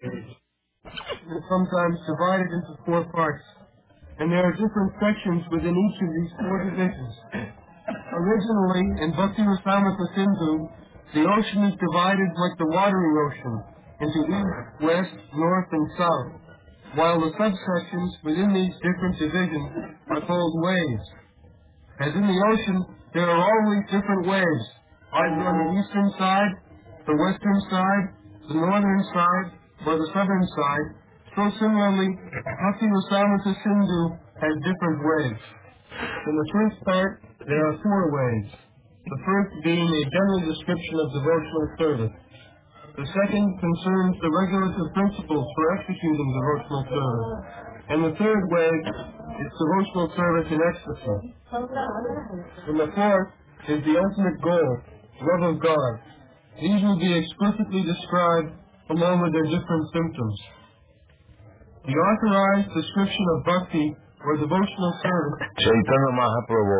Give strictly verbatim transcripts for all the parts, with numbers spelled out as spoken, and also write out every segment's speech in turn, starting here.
is sometimes divided into four parts, and there are different sections within each of these four divisions. Originally, in Bhakti Rasamrita Sindhu, the ocean is divided like the watery ocean into east, west, north, and south, while the subsections within these different divisions are called waves. As in the ocean, there are always different waves, either on the eastern side, the western side, the northern side, or the southern side. So similarly, Bhakti Rasamrita Sindhu has different waves. In the first part, there are four waves. The first being a general description of devotional service. The second concerns the regulative principles for executing devotional service. And the third wave is devotional service in ecstasy. And the fourth is the ultimate goal, love of God. These will be explicitly described along with their different symptoms. The authorized description of bhakti or devotional service. Chaitanya Mahaprabhu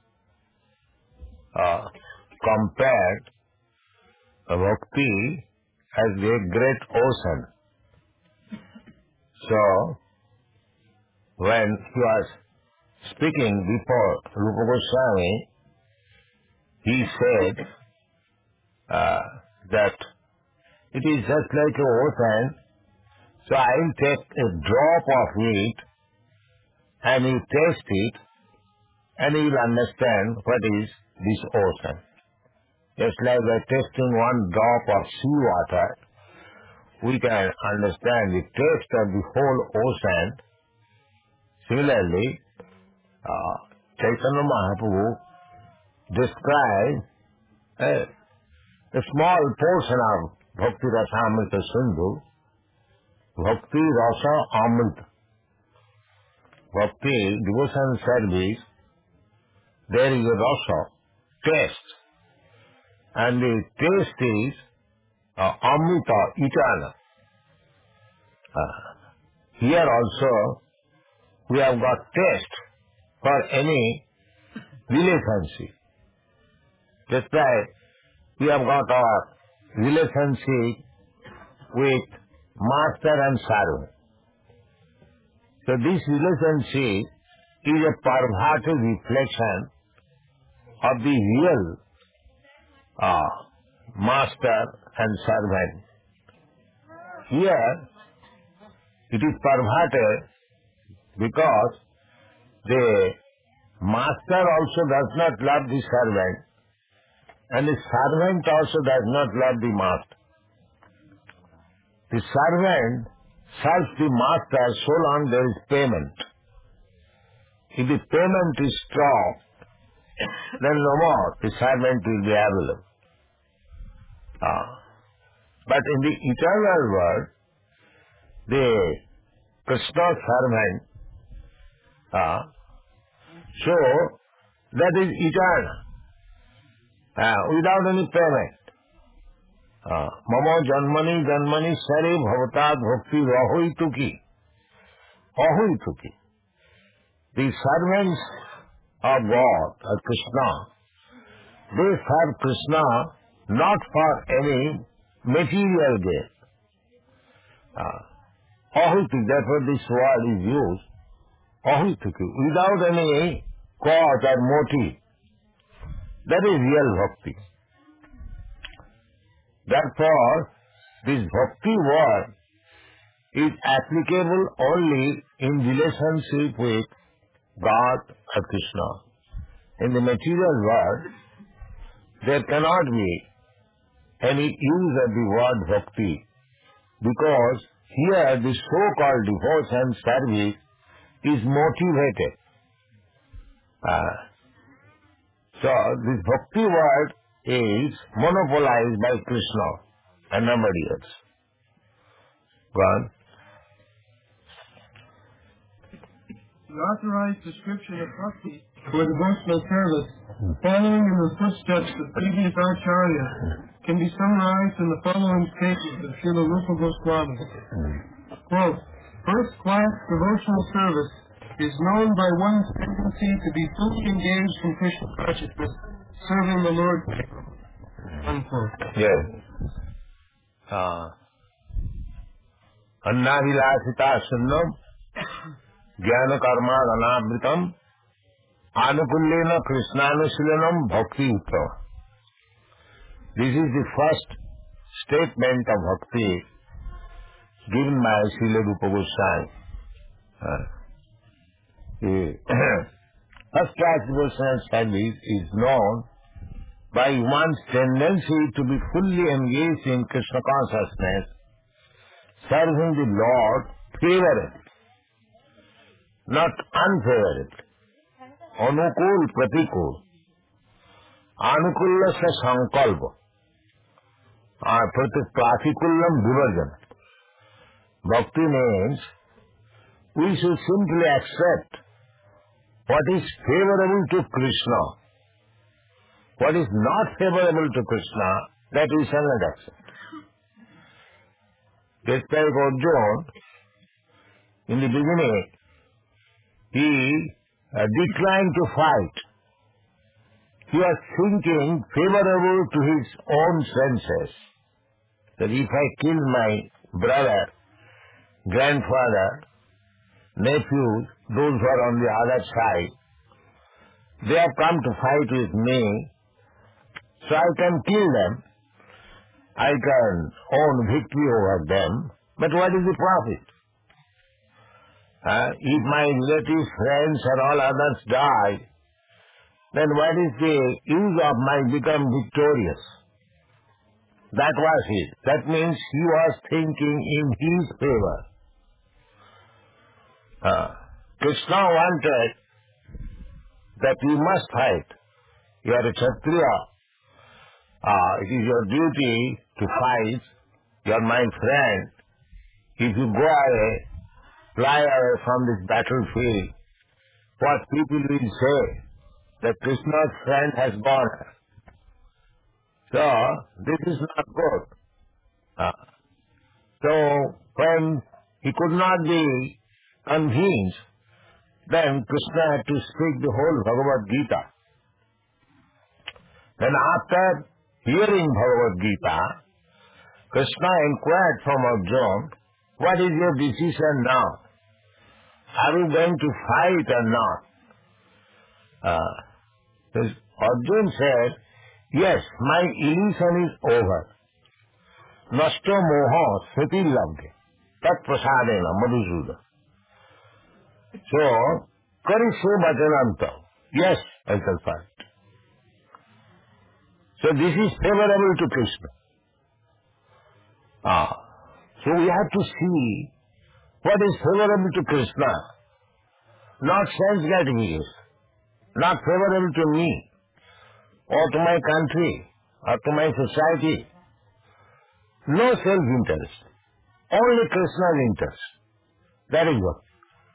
uh, compared bhakti as a great ocean. So, when he was speaking before Rupa Goswami, he said uh, that it is just like an ocean, so I will take a drop of it and you taste it and you will understand what is this ocean. Just like by tasting one drop of seawater, we can understand the taste of the whole ocean. Similarly, uh, Chaitanya Mahaprabhu described a, a small portion of Bhakti Rasamrita Sindhu, Bhakti Rasa Amrita. Bhakti, devotion service, there is a rasa, taste. And the taste is uh, Amrita, eternal. Uh, here also, we have got taste for any relationship. Just like we have got our relationship with master and servant. So this relationship is a perverted reflection of the real uh, master and servant. Here it is perverted because the master also does not love the servant and the servant also does not love the master. The servant serves the master so long there is payment. If the payment is stopped, then no more the servant will be available. Uh, but in the eternal world, the Krishna servant, uh, so that is eternal, uh, without any payment. Mamo janmani janmani sare bhavatad bhakti rahoi tuki. Ahoi tuki. The servants of God, of Krishna, they serve Krishna not for any material gain. Ahoi tuki, therefore this word is used. Ahoi tuki, without any cause or motive. That is real bhakti. Therefore, this bhakti word is applicable only in relationship with God or Krishna. In the material world, there cannot be any use of the word bhakti because here the so-called devotion service is motivated. Uh, so, this bhakti word is monopolized by Krishna and nobody else. Go on. The authorized description of bhakti for devotional service, following in the footsteps of previous acharyas, can be summarized in the following statements of Srila Rupa Goswami. Quote, first-class devotional service is known by one's tendency to be fully engaged in Krishna consciousness, serving the Lord. Unquote. Yes. Uh, अन्नाभिलाषिता Sunnam ज्ञान कर्मा अनावृतम आनुकूल्येन कृष्णानुशीलनम भक्ति उत्तम. This is the first statement of bhakti given by Srila Rupa Goswami. Uh, first class devotional service is known by one's tendency to be fully engaged in Krishna consciousness, serving the Lord favorably, not unfavorably. Anukul pratikul, anukulla sa sankalpa, pratikullam vivarjana. Bhakti means we should simply accept what is favorable to Krishna. What is not favorable to Krishna, that we shall not accept. Just like Arjuna, in the beginning, he uh, declined to fight. He was thinking favorable to his own senses. That if I kill my brother, grandfather, nephews, those who are on the other side, they have come to fight with me, so I can kill them. I can own victory over them. But what is the profit? Uh, if my relatives, friends and all others die, then what is the use of my become victorious? That was it. That means he was thinking in his favor. Uh, Krishna wanted that you must fight. You are a Kshatriya. Uh, it is your duty to fight. You are my friend. If you go away, fly away from this battlefield, what people will say? That Krishna's friend has gone. So, this is not good. Uh, so, when he could not be convinced, then Krishna had to speak the whole Bhagavad Gita. Then after hearing Bhagavad Gita, Krishna inquired from Arjuna, what is your decision now? Are you going to fight or not? Uh, Arjuna said, yes, my illusion is over. Nashto moha sthiti labdhe. Tat prasadena madhusuda. So, karishe bhajananta. Yes, I shall fight. So this is favorable to Krishna. Ah. So we have to see what is favorable to Krishna. Not sense gratification. Not favorable to me, or to my country, or to my society. No self-interest. Only Krishna's interest. That is what.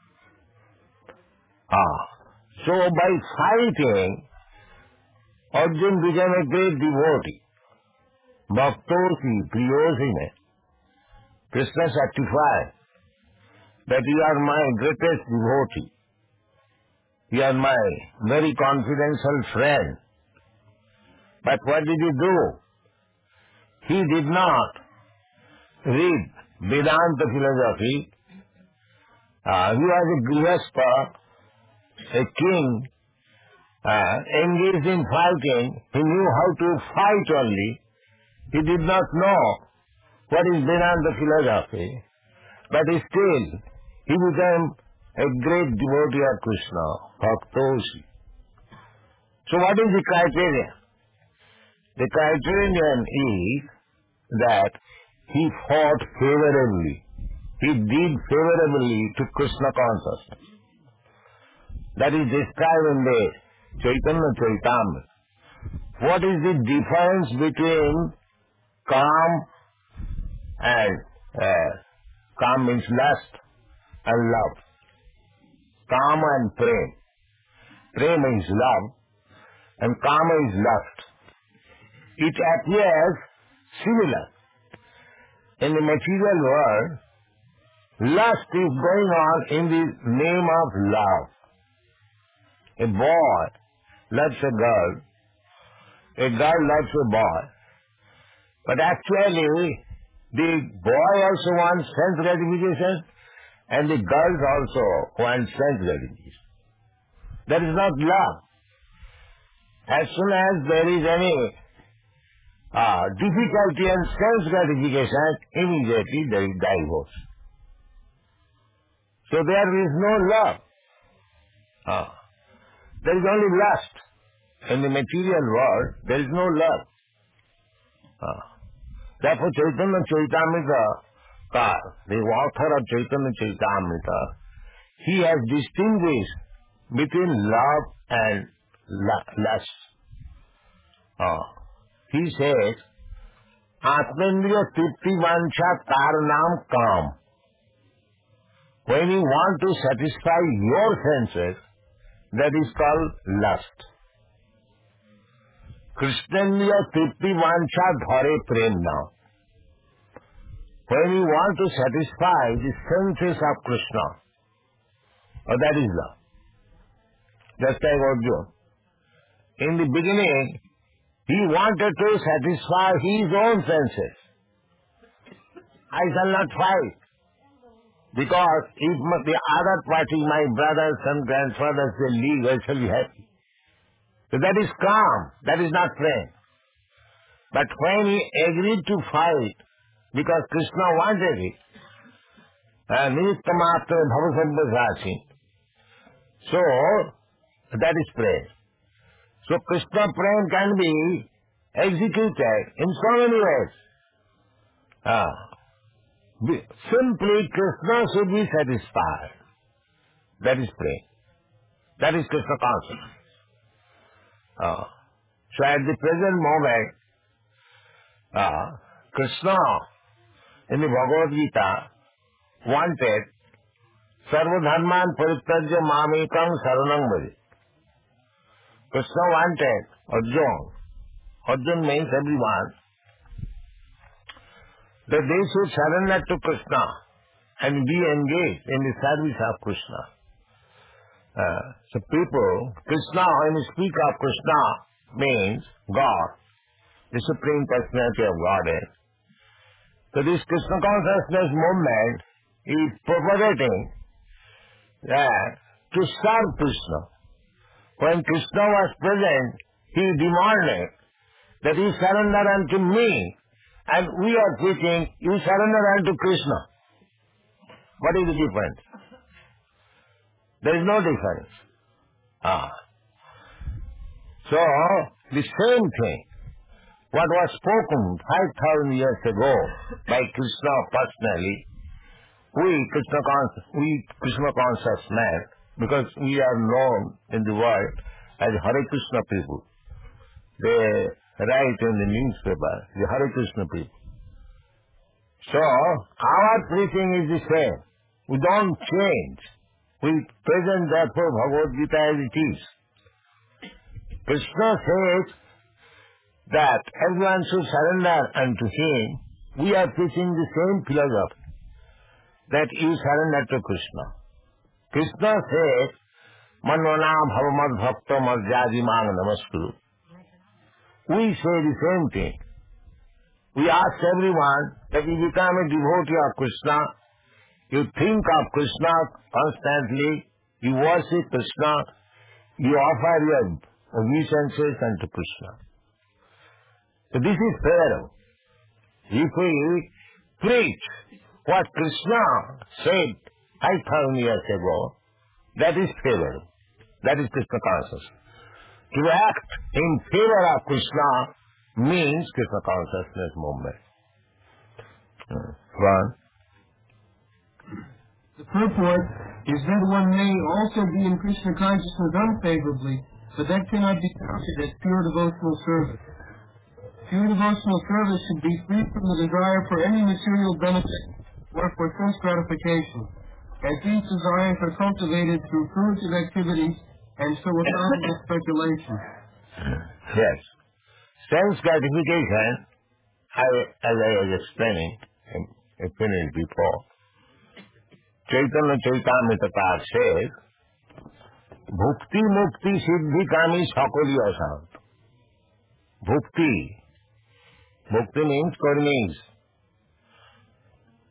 Ah. So by fighting, Arjuna became a great devotee. Bhaktosi, priyosi me. Krishna certified that you are my greatest devotee. You are my very confidential friend. But what did he do? He did not read Vedanta philosophy. Uh, he was a grihastha, a king, uh, engaged in fighting. He knew how to fight only. He did not know what is Vedanta philosophy. But still, he became a great devotee of Krishna, Bhaktosi. So what is the criteria? The criterion is that he fought favorably. He did favorably to Krishna consciousness. That is described in the Chaitanya Charitamrita. What is the difference between calm and uh, calm means lust and love? Kama and prema. Prema is love and kama is lust. It appears similar. In the material world, lust is going on in the name of love. A boy loves a girl, a girl loves a boy, but actually The boy also wants sense gratification and the girls also want sense gratification. That is not love. As soon as there is any uh, difficulty and sense gratification, immediately there is divorce. So there is no love. Uh, there is only lust. In the material world, there is no love. Uh, therefore, Chaitanya Charitamrita, the author of Chaitanya Charitamrita, he has distinguished between love and lust. Uh, he says, Atmendriya Tripti Vansha Tar Naam Kam. When you want to satisfy your senses, that is called lust. Krishnendriya Tripti Vansha Dhare Prem Naam. When you want to satisfy the senses of Krishna, oh, that is love. Just like Arjuna. In the beginning, he wanted to satisfy his own senses. I shall not fight. Because if the other party, my brothers and grandfathers, they leave, I shall be happy. So that is calm. That is not praying. But when he agreed to fight, because Krishna wanted it, Nittamatra Bhavasambhasasi, so that is prayer. So Krishna praying can be executed in so many ways. Ah. Simply Krishna should be satisfied. That is prayer. That is Krishna consciousness. Ah. So at the present moment, ah, Krishna in the Bhagavad Gita wanted Sarva Dharman Parityajya Mamekam Saranam Bhaje. Krishna wanted Arjuna. Arjuna means everyone. That they should surrender to Krishna and be engaged in the service of Krishna. Uh, so people, Krishna, when you speak of Krishna, means God, the Supreme Personality of Godhead. So this Krishna consciousness movement is propagating that to serve Krishna. When Krishna was present, he demanded that you surrender unto me, and we are preaching, you surrender unto Krishna. What is the difference? There is no difference. Ah. So, the same thing, what was spoken five thousand years ago by Krishna personally, we Krishna conscious, we Krishna conscious men, because we are known in the world as Hare Krishna people. They write in the newspaper, the Hare Krishna people. So, our preaching is the same. We don't change. We present therefore Bhagavad Gita as it is. Krishna says that everyone should surrender unto him. We are preaching the same philosophy, that you surrender to Krishna. Krishna says, Manvana bhavamad bhakta madhyadi mang namaskuru. We say the same thing. We ask everyone that you become a devotee of Krishna, you think of Krishna constantly, you worship Krishna, you offer your obeisances unto Krishna. So this is fair. If we preach what Krishna said five thousand years ago, that is favor. That is Krishna consciousness. To act in favor of Krishna means Krishna consciousness movement. Hmm. One. The purport is that one may also be in Krishna consciousness unfavorably, but that cannot be counted as pure devotional service. Pure devotional service should be free from the desire for any material benefit or for sense gratification, as these desires are cultivated through fruitive activities and so without speculation. Yes. Sense gratification, I, as I was explaining, and explaining before, Chaitanya Charitamrita says, Bhukti Mukti Siddhi Kami Sakali Asant. Bhukti. Bhukti means karmis.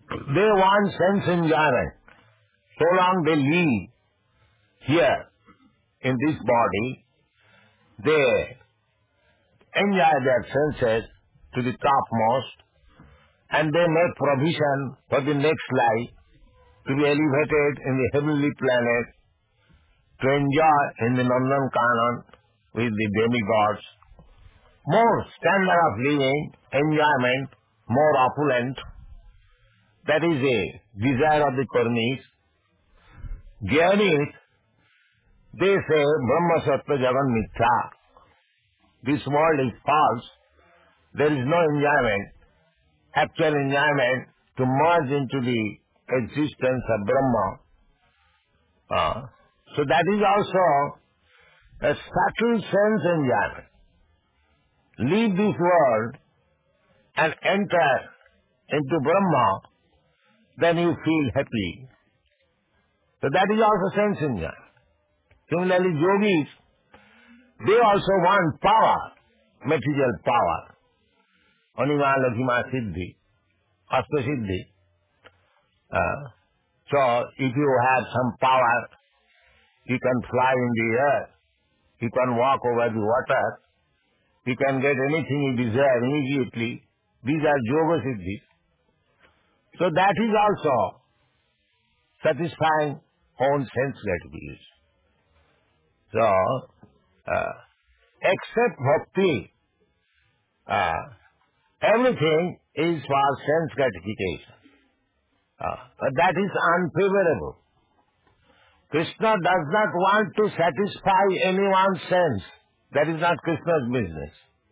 They want sense enjoyment. So long they live here in this body, they enjoy their senses to the topmost, and they make provision for the next life to be elevated in the heavenly planet, to enjoy in the Nandankanan with the demigods. More standard of living, enjoyment, more opulent. That is a desire of the karmis. Jnainis, they say Brahma Sattva Jagan Mithya. This world is false. There is no enjoyment, actual enjoyment to merge into the existence of Brahma. Uh, so that is also a subtle sense enjoyment. Leave this world and enter into Brahma, then you feel happy. So that is also sense enjoyment. Similarly, yogis, they also want power, material power. Anima Lakhima Siddhi, Asta Siddhi. Uh, so if you have some power, you can fly in the air, you can walk over the water, you can get anything you desire immediately. These are yoga siddhis. So that is also satisfying own sense gratification. So, uh, except bhakti, uh, everything is for sense gratification. Uh, but that is unfavorable. Krishna does not want to satisfy anyone's sense. That is not Krishna's business.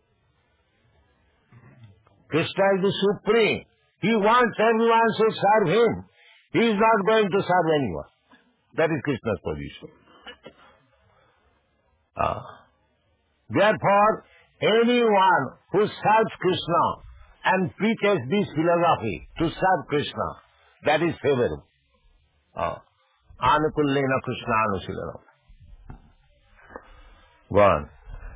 Krishna is the supreme. He wants everyone to serve him. He is not going to serve anyone. That is Krishna's position. Uh, therefore, anyone who serves Krishna and preaches this philosophy to serve Krishna, that is favorable. Uh, Anukullena Krishna Anusilanam. Go on.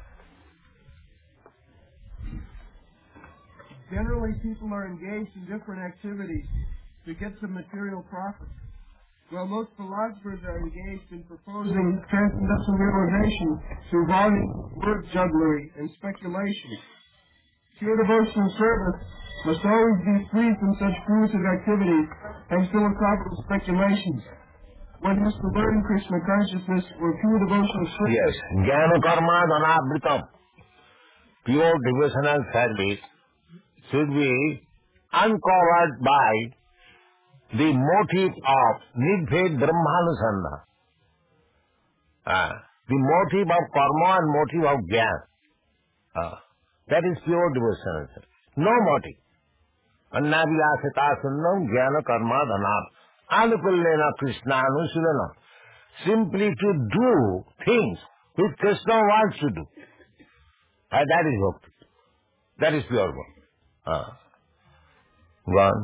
Generally, people are engaged in different activities to get some material profit, while most philosophers are engaged in proposing transcendental realization through volume, word jugglery, and speculation. Pure devotional service must always be free from such fruitive activities and philosophical speculations. One has to learn Krishna consciousness or pure devotional service. Yes, Jnana Karma Dhanabhritam. Pure devotional service should be uncovered by the motive of Nidbhed Brahmanusandha. Uh, the motive of karma and motive of jnana. Uh, that is pure devotional service. No motive. Annavilasita sunnam jnana karma dhanam. Anukullena Krishna anusilanam. Simply to do things which Krishna wants to do. Uh, that is bhakti. That is pure bhakti. Uh, one.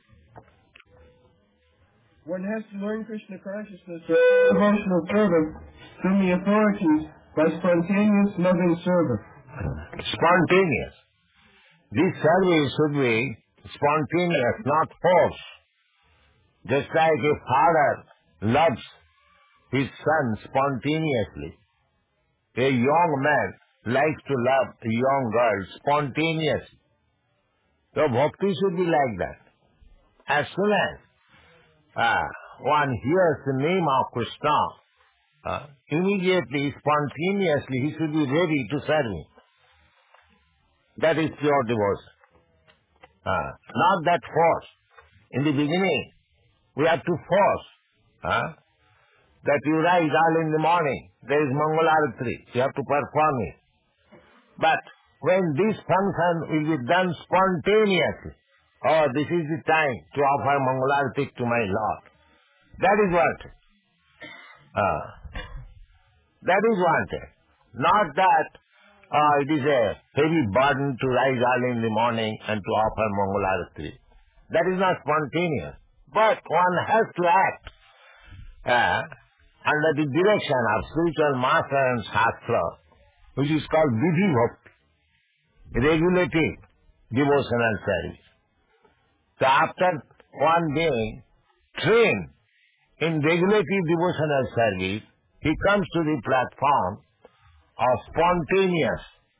One has to learn Krishna consciousness or devotional service from the authorities by spontaneous loving service. Spontaneous. This service should be spontaneous, not forced. Just like a father loves his son spontaneously, a young man likes to love a young girl spontaneously. So bhakti should be like that. As soon as uh, one hears the name of Krishna, uh, immediately, spontaneously, he should be ready to serve him. That is pure devotion. Uh, not that force. In the beginning, we have to force uh, that you rise early in the morning. There is Mangalarati. You have to perform it. But when this function will be done spontaneously, oh, this is the time to offer Mangalarati to my Lord. That is wanted. Uh, that is wanted. Not that uh, it is a heavy burden to rise early in the morning and to offer Mangalarati. That is not spontaneous. But one has to act uh, under the direction of spiritual master and shastra, which is called Vidhi Bhakti, regulative devotional service. So after one being trained in regulative devotional service, he comes to the platform of spontaneous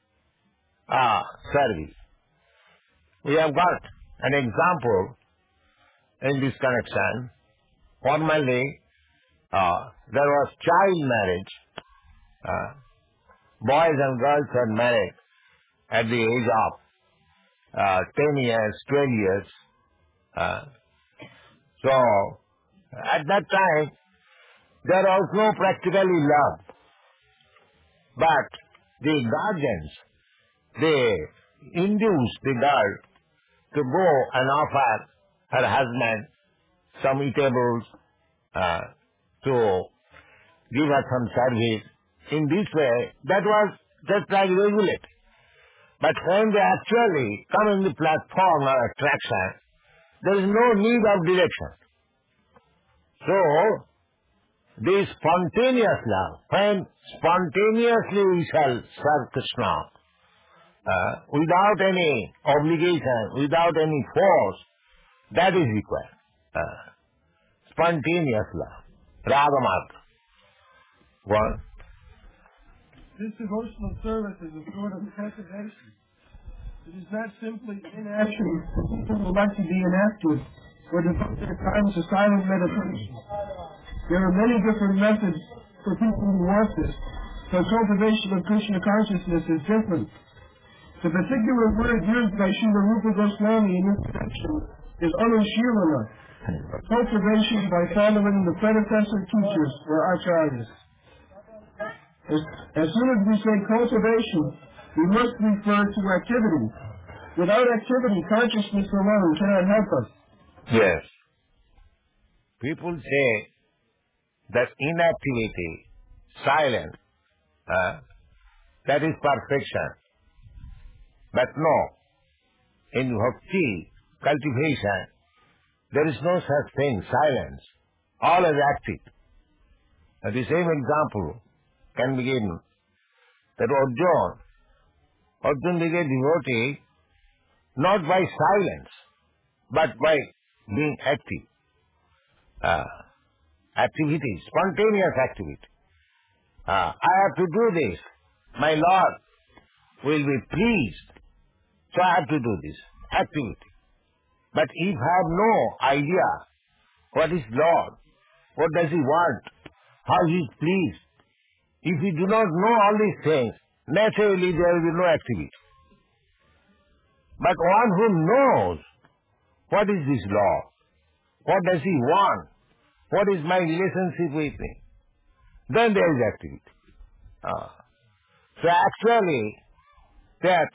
uh, service. We have got an example in this connection. Formerly, uh, there was child marriage. Uh, boys and girls were married at the age of uh, ten years, twelve years. Uh, so, at that time, there was no practically love. But the guardians, they induced the girl to go and offer her husband some eatables, uh, to give her some service. In this way, that was just like regulate. But when they actually come in the platform of attraction, there is no need of direction. So, this spontaneous love, when spontaneously we shall serve Krishna, uh, without any obligation, without any force, that is required. Uh, spontaneous love. Ragamarga. One. This devotional service is a sort of cultivation. It is not simply inaction for people who like to be inactive or devote their time to silent meditation. There are many different methods for people who want this. So cultivation of Krishna consciousness is different. The particular word used by Srila Rupa Goswami in this section is Anushilana, cultivation by following the predecessor teachers or acharyas. As, as soon as we say cultivation, we must refer to activity. Without activity, consciousness alone cannot help us. Yes. People say that inactivity, silence, uh, that is perfection. But no, in bhakti, cultivation, there is no such thing, silence. All is active. Uh, the same example can be given that Arjuna, Arjuna became devotee not by silence, but by being active. Uh, activity, spontaneous activity. Uh, I have to do this. My Lord will be pleased. So I have to do this activity. But if I have no idea what is Lord, what does He want, how He is pleased, if we do not know all these things, naturally there will be no activity. But one who knows what is this Lord, what does He want, what is my relationship with me, then there is activity. Uh, so actually, that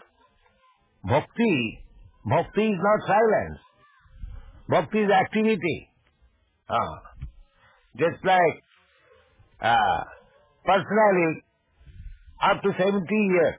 bhakti, bhakti is not silence. Bhakti is activity. Uh, just like, uh, personally, up to seventy years,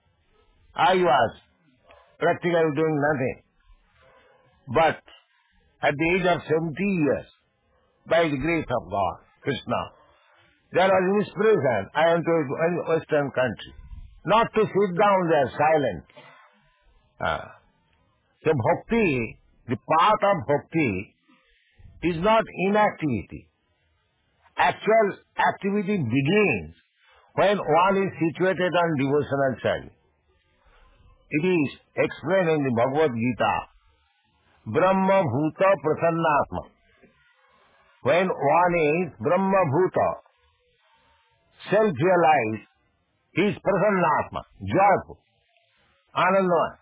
I was practically doing nothing. But at the age of seventy years, by the grace of God, Krishna, there was inspiration. I went to a Western country. Not to sit down there silent. Uh, so bhakti, the path of bhakti is not inactivity. Actual activity begins when one is situated on devotional service. It is explained in the Bhagavad Gita, Brahma Bhuta Prasannatma. When one is Brahma Bhuta, self-realized, he is Prasannatma, joyful, Anandamaya.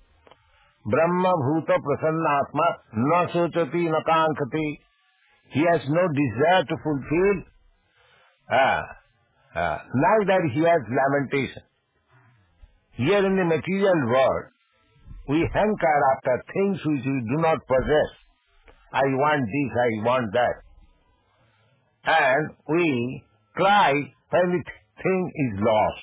Brahma Bhuta Prasannatma, na sochati na kankati. He has no desire to fulfill. Ah, ah, like that he has lamentation. Here in the material world, we hanker after things which we do not possess. I want this, I want that. And we cry when the thing is lost.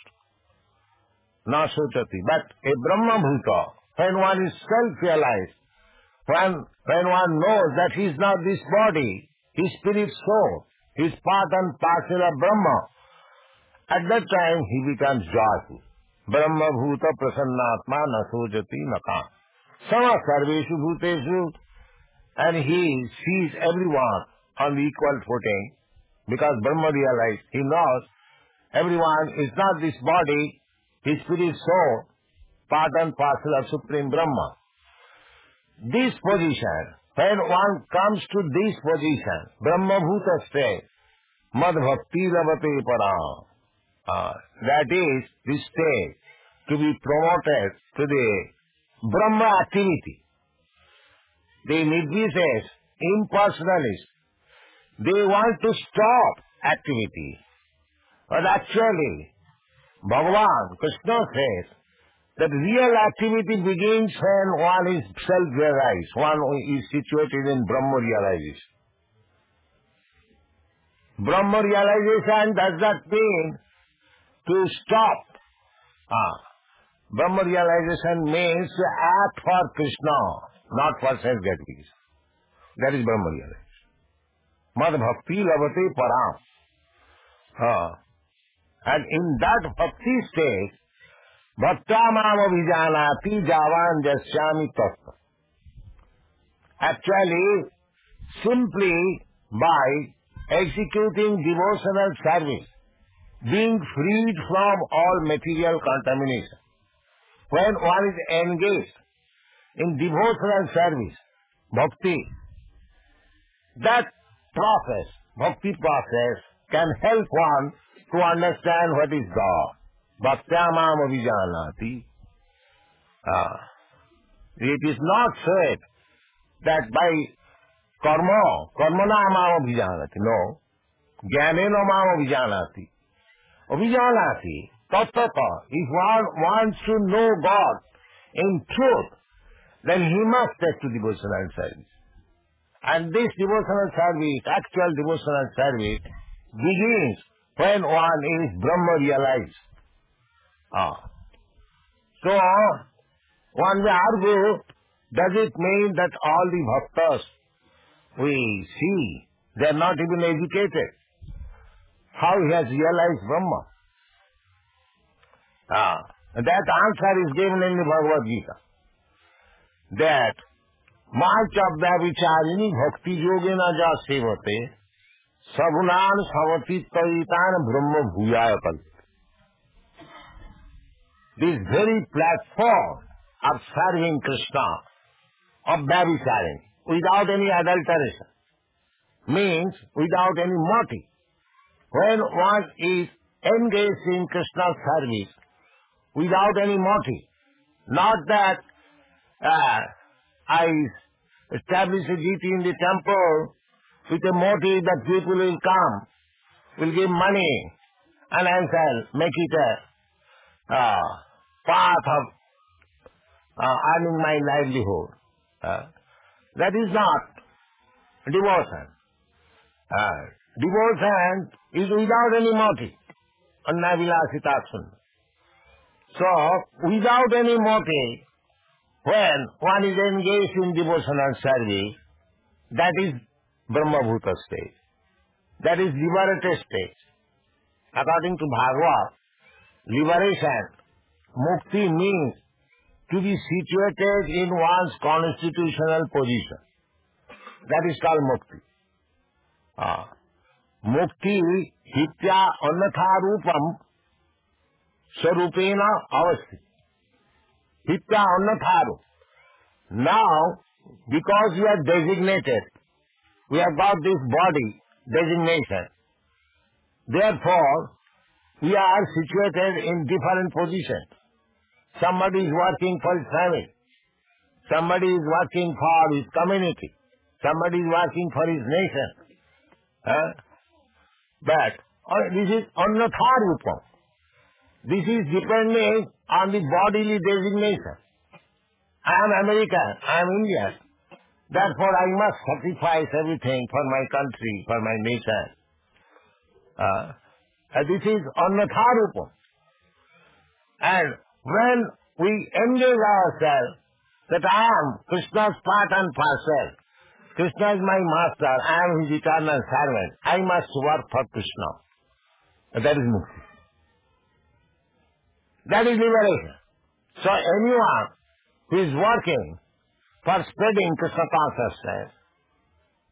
Na sochati. But a Brahma Bhuta, when one is self-realized, when, when one knows that he is not this body, his spirit soul, he is part and parcel of Brahma, at that time he becomes joyful. Brahma Bhuta Prasannatma na sojati na kam. Sama sarveshu bhuteshu and he sees everyone on the equal footing, because Brahma realized, he knows everyone is not this body, his spirit soul, part and parcel of Supreme Brahma. This position, when one comes to this position, Brahma Bhuta state, Mad Bhakti Lavate Param, uh, that is the state to be promoted to the Brahma activity. The Nirvishes, impersonalists, they want to stop activity. But actually, Bhagavan, Krishna says, that real activity begins when one is self-realized, one is situated in Brahma realization. Brahma realization does not mean to stop. Ah. Brahma realization means to act for Krishna, not for self-gratification. That is Brahma realization. Mad bhakti lavate param. Ah. And in that bhakti state, bhakta mam abhijanati javan jasyami tattva. Actually, simply by executing devotional service, being freed from all material contamination, when one is engaged in devotional service, bhakti, that process, bhakti process, can help one to understand what is God. Bhaktyamam abhijanati. Ah. It is not said that by karma, karmana mam abhijanati. No. Jnanena mam abhijanati. Abhijanati. Tattva. If one wants to know God in truth, then he must take to devotional service. And this devotional service, actual devotional service, begins when one is Brahma realized. Ah. So, one may argue, does it mean that all the bhaktas we see, they are not even educated? How he has realized Brahma? Ah. That answer is given in the Bhagavad Gita. That Maichabya vicharini bhakti yogena ja sevate sagunan samati taitan brahma bhuyaya kalpate. This very platform of serving Krishna, of Vyabhicharini, without any adulteration, means without any motive. When one is engaged in Krishna's service, without any motive, not that uh, I establish a deity in the temple with a motive that people will come, will give money, and I shall make it a uh, path of uh, earning my livelihood. Uh, that is not devotion. Uh, devotion is without any motive. Annavilasitaksuna. So, without any motive, when one is engaged in devotional service, that is Brahma Bhuta stage. That is liberated stage. According to Bhagavad, liberation, mukti means to be situated in one's constitutional position. That is called mukti. Ah. Mukti hitya annatha rupam sarupena avasti. Hitya annatha rup. Now, because we are designated, we have got this body designation. Therefore, we are situated in different positions. Somebody is working for his family. Somebody is working for his community. Somebody is working for his nation. Huh? But uh, this is annatha rupam. This is depending on the bodily designation. I am American, I am Indian. Therefore I must sacrifice everything for my country, for my nation. Uh, and this is annatha rupam. And when we engage ourselves that I am Krishna's part and parcel, Krishna is my master, I am his eternal servant, I must work for Krishna. And that is mukti. That is liberation. So anyone who is working for spreading Krishna consciousness,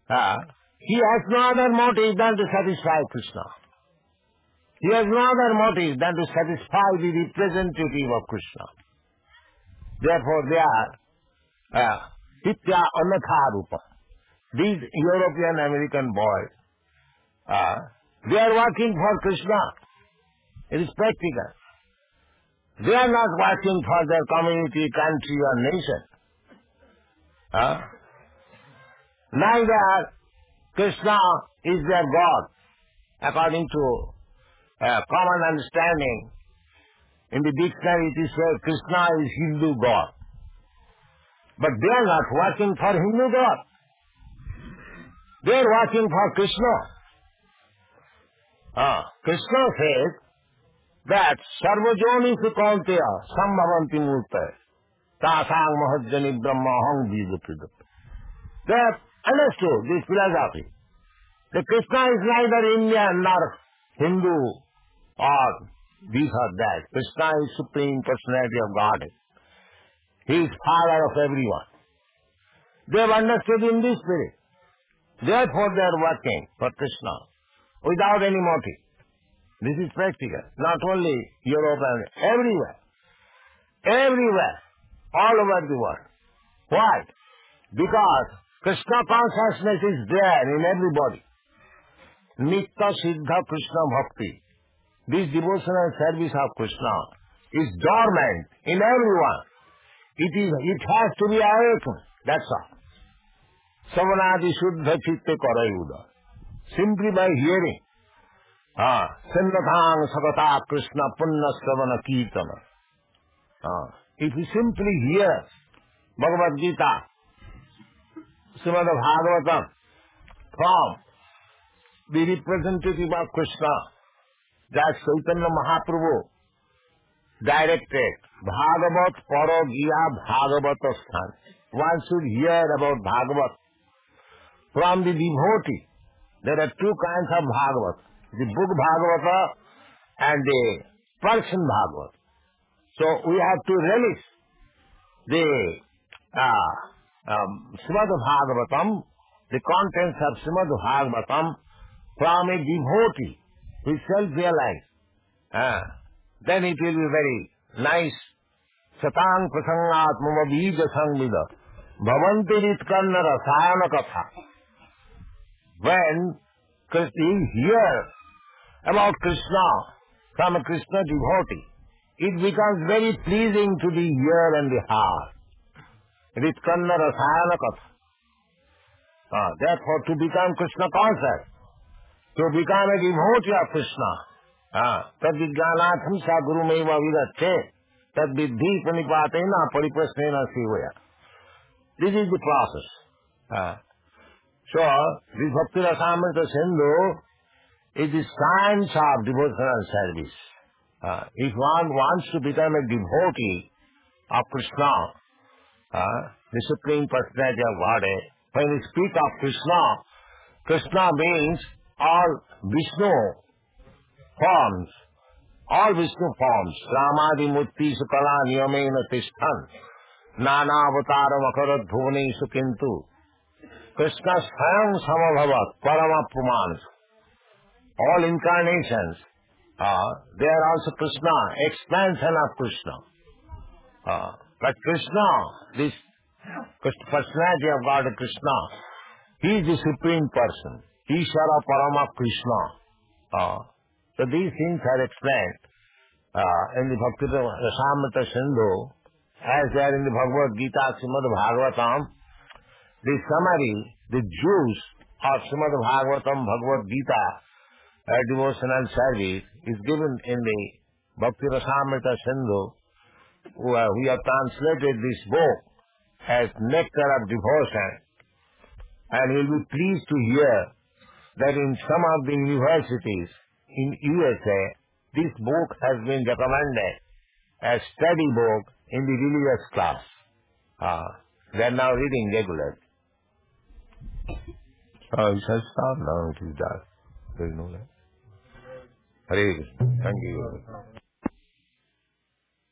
Uh, he has no other motive than to satisfy Krishna. He has no other motive than to satisfy the representative of Krishna. Therefore they are uh, Pitya Anatha Rupa. These European American boys, uh, they are working for Krishna. It is practical. They are not working for their community, country or nation. Uh, neither Krishna is their God. According to uh, common understanding, in the dictionary it is said Krishna is Hindu God. But they are not working for Hindu God. They are working for Krishna. Uh, Krishna says that Sarvajoni Sukanteya Sambhavanti Murte Tasang Mahajjani Brahma Hang Vijapidap. They have understood this philosophy. That Krishna is neither Indian nor Hindu or this or that. Krishna is Supreme Personality of Godhead. He is Father of everyone. They have understood in this spirit. Therefore they are working for Krishna without any motive. This is practical. Not only Europe and everywhere. Everywhere. All over the world. Why? Because Krishna consciousness is there in everybody. Nitya Siddha Krishna Bhakti. This devotional service of Krishna is dormant in everyone. It is. It has to be awakened. That's all. Savanadi Shuddha Chitte Karayuda. Simply by hearing. Ah, Sandhathang Sakata Krishna Punna Savana Kirtana. Ah, if you simply hear Bhagavad Gita, Srimad Bhagavatam, from the representative of Krishna, that Chaitanya Mahaprabhu directed, Bhagavat Paragiya Bhagavata Sthan. One should hear about Bhagavat from the devotee. There are two kinds of Bhagavat, the book Bhagavata and the person Bhagavat. So we have to relish the uh, um, Srimad Bhagavatam, the contents of Srimad Bhagavatam from a devotee who is self-realized. Uh, then it will be very nice. Satang prasangat mama bija sangvida bhavanti ritkanna rasayana katha. When you hear about Krishna from a Krishna devotee, it becomes very pleasing to the ear and the heart. Ritkanna rasayana katha. Uh, therefore, to become Krishna conscious, to become a devotee of Krishna, tad vijnanatham sa guru meva vidache, tad vidhi panipatena pariprasnena sivaya. This is the process. Uh, so, this Bhakti Rasamrita Sindhu is the science of devotional service. Uh, if one wants to become a devotee of Krishna, uh, the Supreme Personality of Godhead, when we speak of Krishna, Krishna means all Vishnu forms, all Vishnu forms, Ramadi Murti Sukala Niyamena Tishtan, Nana Avataram Akarat Bhuvani Sukintu, Krishna Swayam Samabhavat, Parama Pumans, all incarnations, uh, they are also Krishna, expansion of Krishna. Uh, but Krishna, this personality of God Krishna, He is the Supreme Person. Ishvara Parama Krishna. Uh, so these things are explained uh, in the Bhakti Rasamrita Sindhu, as they are in the Bhagavad Gita, Srimad Bhagavatam. The summary, the juice of Srimad Bhagavatam, Bhagavad Gita, a devotional service, is given in the Bhakti Rasamrita Sindhu. We have translated this book as Nectar of Devotion, and you will be pleased to hear that in some of the universities in U S A, this book has been recommended as study book in the religious class. Uh, they are now reading regularly. Oh, you shall stop now, it is dark. There is no light. Hare Krishna. Thank you.